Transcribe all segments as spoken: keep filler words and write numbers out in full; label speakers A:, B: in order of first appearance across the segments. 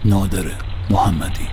A: نادر محمدی.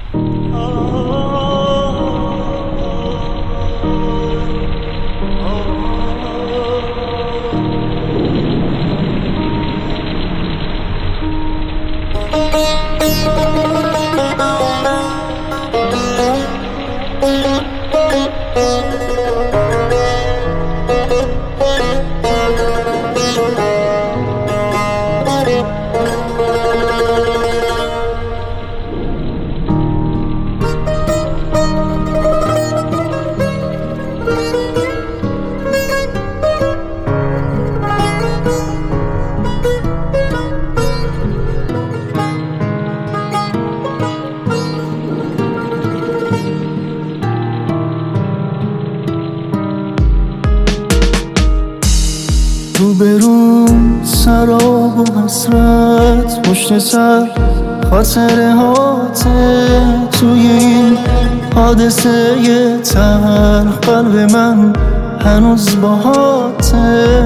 B: تو برون سراب و حسرت پشت سر خاطره هاته، توی این حادثه ی تلخ قلب من هنوز باهاته.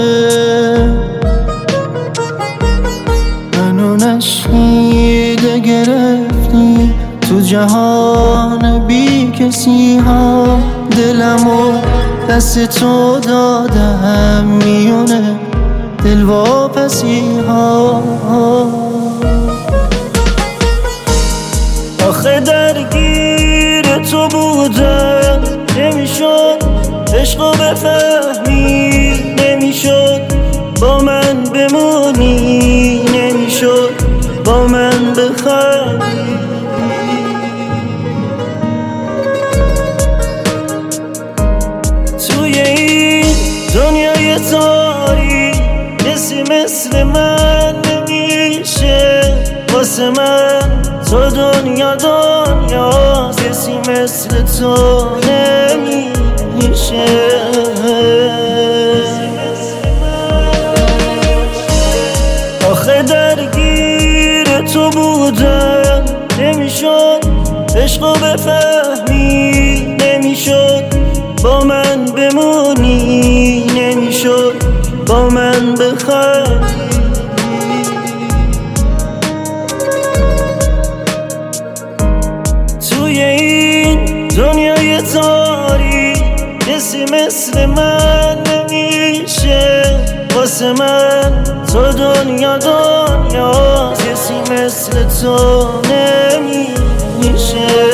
B: منو نشنیده گرفتی تو جهان بی کسی ها، دلمو دست تو دادم میونه دل واپسی ها. آخه درگیر تو بودم نمیشد عشقو بفهمی، نمیشد با من بمونی، نمیشد با من بخندی. توی این دنیای تاریک کسی مثل من نمیشه، واسه من تو دنیا دنیاست، کسی مثل تو نمیشه. آخه درگیر تو بودم نمیشد عشقو بفهمی، نمیشد با من بمونی، نمیشد با من بخندی. توی این دنیای تاریک کسی مثل من نمیشه، واسه من تو دنیا دنیاست، کسی مثل تو نمیشه.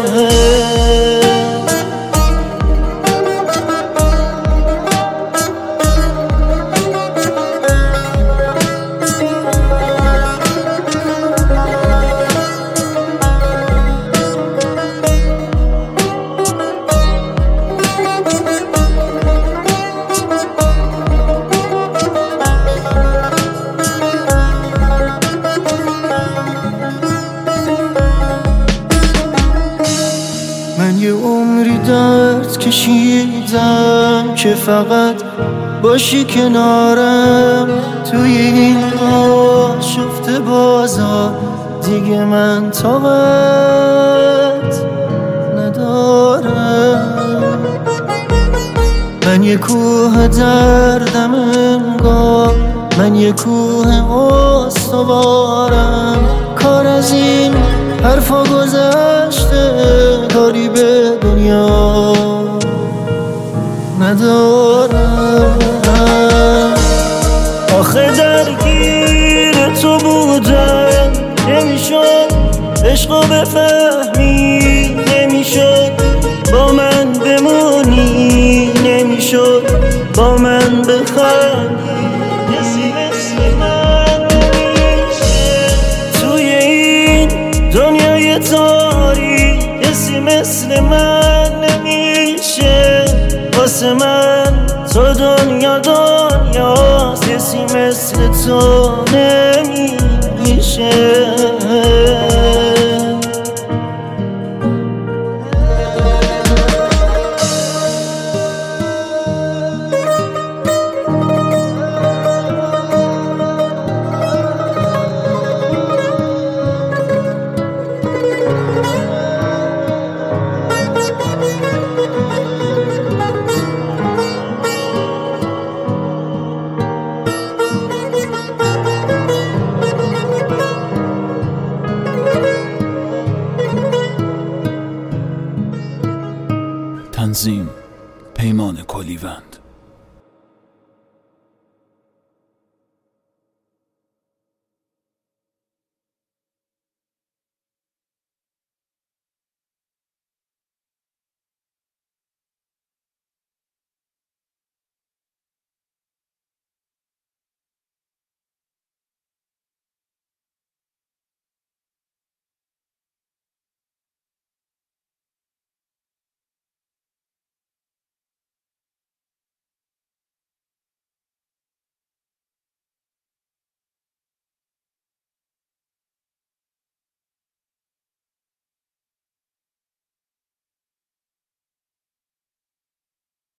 B: من یه عمری درد کشیدم که فقط باشی کنارم، توی این آشفته بازار دیگه من طاقت ندارم. من یه کوه دردم انگار، من یه کوه استوارم، کار از این حرفا گذشته کاری به دنیا ندارم. آخه درگیر تو بودم نمیشد عشقو بفهمی، نمیشد با من بمونی، نمیشد با من بخندی. کسی مثل من نمیشه توی این دنیای تاریک، کسی مثل من نمیشه، واسه من تو دنیا دنیاست، کسی مثل تو نه.